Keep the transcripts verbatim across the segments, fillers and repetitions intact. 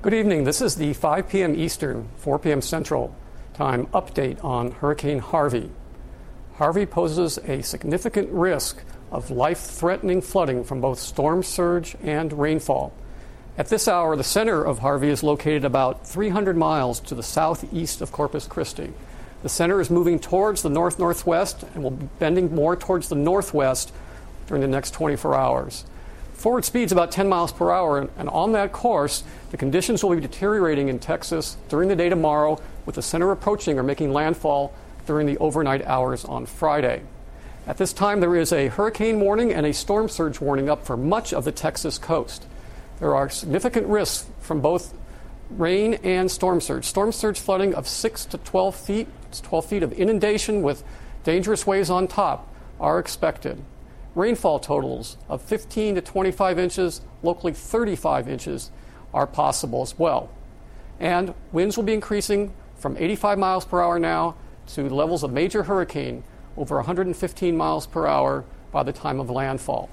Good evening. This is the five p m Eastern, four p m Central time update on Hurricane Harvey. Harvey poses a significant risk of life-threatening flooding from both storm surge and rainfall. At this hour, the center of Harvey is located about three hundred miles to the southeast of Corpus Christi. The center is moving towards the north-northwest and will be bending more towards the northwest during the next twenty-four hours. Forward speed's about ten miles per hour, and on that course, the conditions will be deteriorating in Texas during the day tomorrow, with the center approaching or making landfall during the overnight hours on Friday. At this time, there is a hurricane warning and a storm surge warning up for much of the Texas coast. There are significant risks from both rain and storm surge. Storm surge flooding of six to twelve feet, it's twelve feet of inundation with dangerous waves on top are expected. Rainfall totals of fifteen to twenty-five inches, locally thirty-five inches, are possible as well. And winds will be increasing from eighty-five miles per hour now to levels of major hurricane over one hundred fifteen miles per hour by the time of landfall.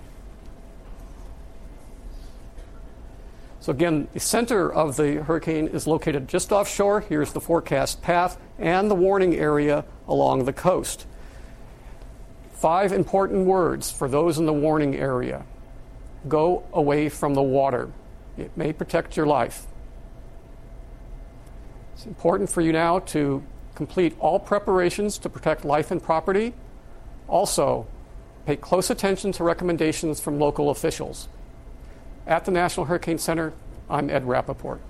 So again, the center of the hurricane is located just offshore. Here's the forecast path and the warning area along the coast. Five important words for those in the warning area. Go away from the water. It may protect your life. It's important for you now to complete all preparations to protect life and property. Also, pay close attention to recommendations from local officials. At the National Hurricane Center, I'm Ed Rappaport.